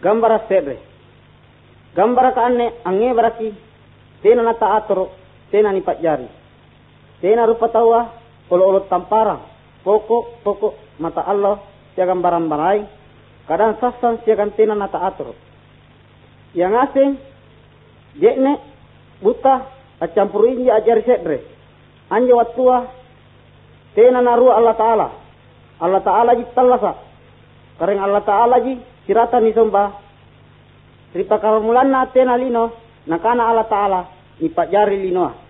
gambara sebre gambara ka ange baraki tena na taatro tena ni pajari tena rupa tawa olo tampara pokok mata Allah sia gambaran barai kadang sasan sia kan tena na taatro yang asing jekne buta acampuri inji ajari sebre anja watua tena naru Allah Ta'ala jitallasa kareng Allah Ta'ala ji sirata ni somba ripakaramulanna tena lino nakana Allah Ta'ala ipajari linoa